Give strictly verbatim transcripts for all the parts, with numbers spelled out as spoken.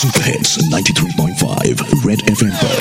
Super Hits ninety-three point five Red F M पर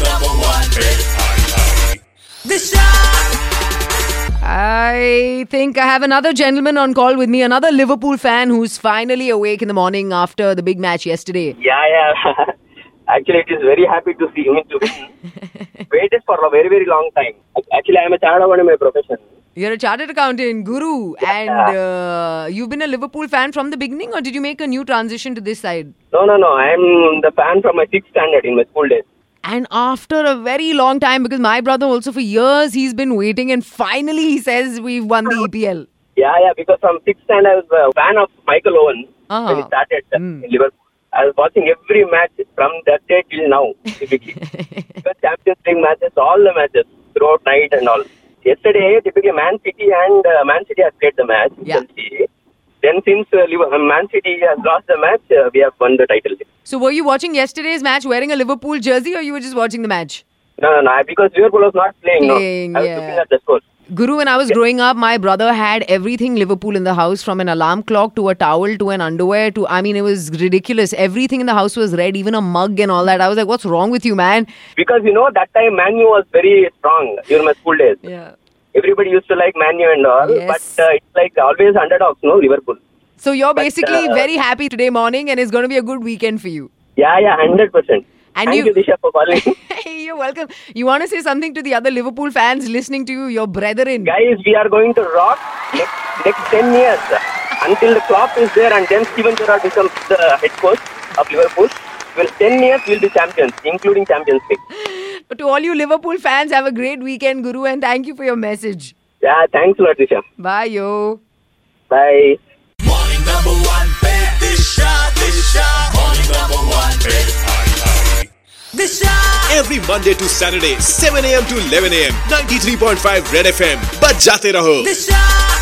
I think I have another gentleman on call with me, another Liverpool fan who's finally awake in the morning after the big match yesterday. Yeah, yeah. Actually, it is very happy to see him to win. Waited for a very, very long time. Actually, I am a chartered accountant by profession. You're a chartered accountant, Guru, Yeah. and uh, you've been a Liverpool fan from the beginning, or did you make a new transition to this side? No, no, no. I am the fan from my sixth standard in my school days. And after a very long time, because my brother also for years, he's been waiting, and finally he says we've won the E P L. Yeah, yeah. Because from sixth standard, I was a fan of Michael Owen Ah. when he started uh, Mm. in Liverpool. I was watching every match from that day till now, typically. Because Champions League matches, all the matches, throughout night and all. Yesterday, typically Man City and uh, Man City has played the match. Yeah. Chelsea. Then since uh, Liverpool, Man City has lost the match, uh, we have won the title. So were you watching yesterday's match wearing a Liverpool jersey, or you were just watching the match? No, no, no. Because Liverpool was not playing. Playing, no. I was yeah. looking at the score. Guru, when I was growing up, my brother had everything Liverpool in the house, from an alarm clock to a towel to an underwear to, I mean, it was ridiculous. Everything in the house was red, even a mug and all that. I was like, what's wrong with you, man? Because, you know, that time Man U was very strong during my school days. Yeah. Everybody used to like Man U and all. Yes. But uh, it's like always underdogs, no, Liverpool. So you're But, basically uh, very happy today morning, and it's going to be a good weekend for you. Yeah, yeah, one hundred percent. And Thank you- you, Disha, for calling. Hey, you're welcome. You want to say something to the other Liverpool fans listening to you, your brethren? Guys, we are going to rock next, next ten years. Until the Klopp is there and then Steven Gerrard becomes the head coach of Liverpool. Well, ten years we'll be champions, including Champions League. But to all you Liverpool fans, have a great weekend, Guru, and thank you for your message. Yeah, thanks a lot, Disha. Bye, yo. Bye. Morning number one, babe. Disha, Disha. Morning number one, babe. Disha. Every Monday to Saturday, seven a.m. to eleven a.m. ninety-three point five Red F M. बजाते रहो. Disha.